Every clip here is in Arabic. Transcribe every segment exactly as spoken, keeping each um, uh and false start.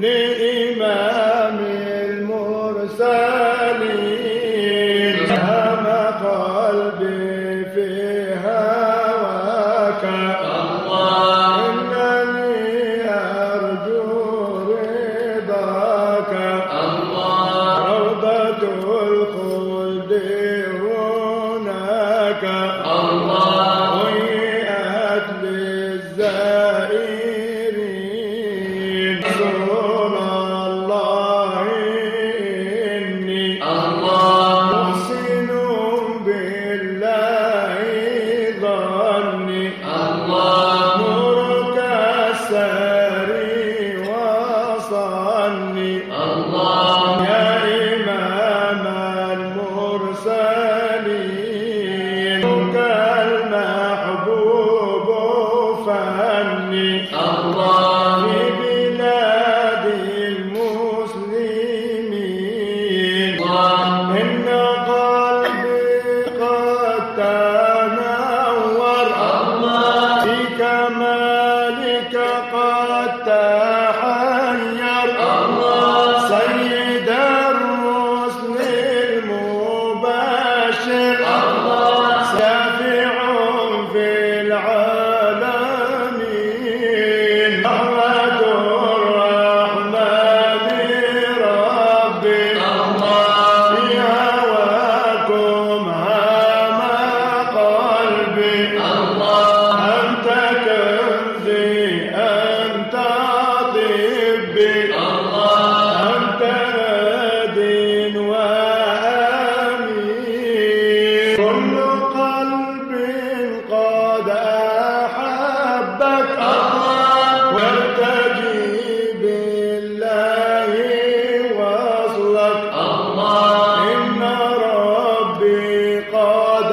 لإمام المرسلين هم قلبي في هواك الله إنني أرجو رضاك الله روضة الخلد هناك الله وهيئت للزائرين رسول الله إني الله محسن بالله ظني الله نورك الساري وصني الله يا إمام المرسلين نورك المحبوب فني الله في بلاد المسلمين إن قلبي قد تنور الله في كمالك قد تحير الله سيد الرسل المبشر الله شافع في العالمين رحمة الرحمن ربي الله في هواكم هام قلبي الله أنت كنزي أنت طبي الله أنت هاد وأمين كل قلب قد أحبك الله وارتجي بالله وصلك الله إن ربي قد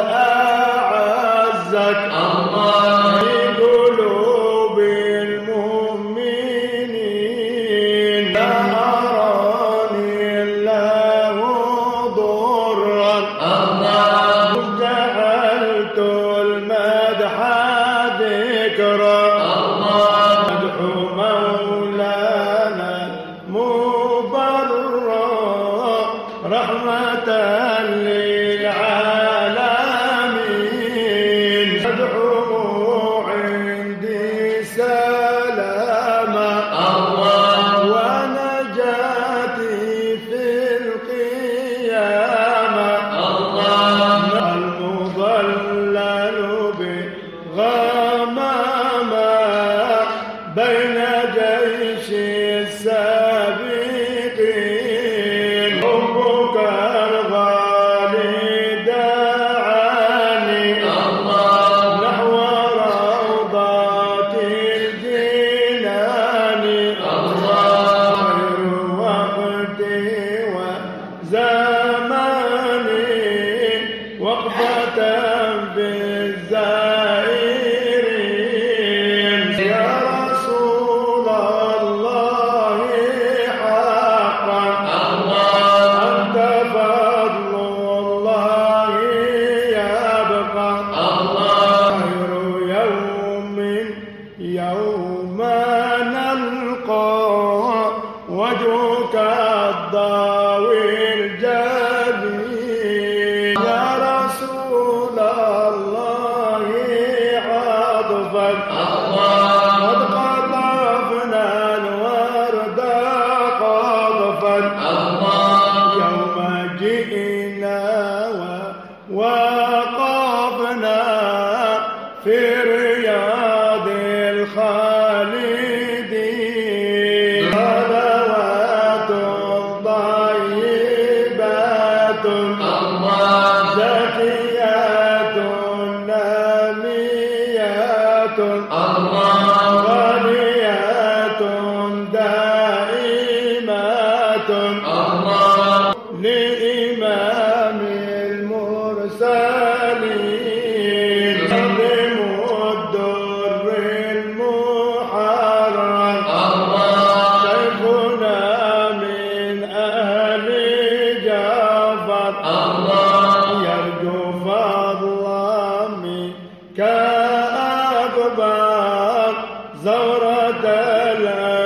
أعزك الله في قلوب المؤمنين لا أراني الله ضرا الله جعلت المدح ذكرا الله مدح مولانا مبرا رحمة للعالمين مدحوه عندي سلاما الله ونجاتي في القيامة الله المضلل بغمامة بين جيش السابقين حبك الغالي دعاني الله نحو روضات الجنان الله خير وقتي وزماني وقفة بالزائرين يا رسول الله حقا الله أنت فضل الله يبقى الله خير يوم يوم نلقى وجهك الضوي الجليل يا رسول الله عطفا الله قد قطفنا الورد قطفا الله يوم جئنا ووقفنا في رياض الخالدين صلوات طيبات الله زكيات ناميات الله غنيات دائمات الله لإمام المرسلين عظيم الدر المحرر الله شيخنا من أهل جعفر الله يرجو فضلا منك أكبر زورة الأرض